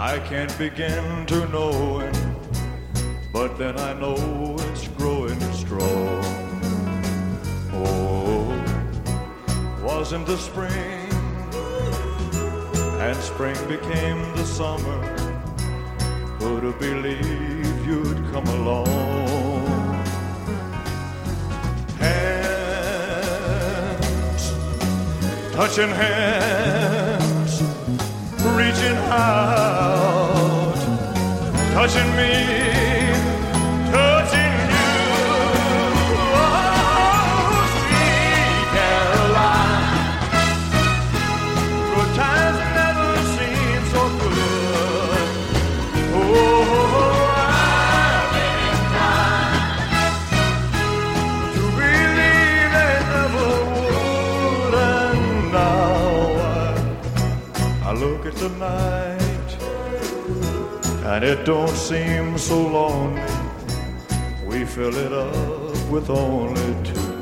I can't begin to know it, but then I know it's growing strong. Oh, wasn't the spring, and spring became the summer. Who'd have believed you'd come along? Hands, touching hands, reaching out, touching me, touching you. Oh, sweet Caroline, good times never seem so good. Oh, I've been trying to believe they never would, and now I look at the night, and it don't seem so lonely. We fill it up with only two.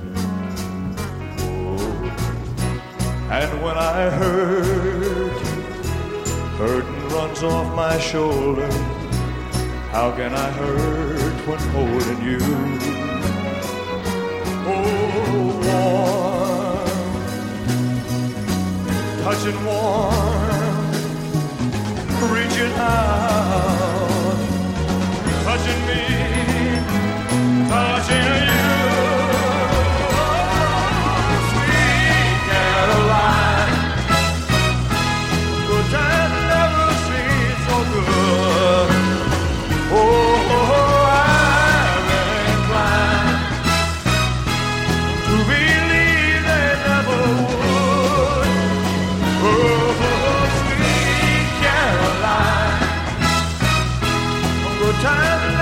Oh, and when I hurtin' runs off my shoulder, how can I hurt when holding you? Oh, warm, touching warm, reaching out, touching me, touching you. Oh, sweet Caroline, good times never seem so good. Oh, I'm inclined to believe they never would. Oh, sweet Caroline, good times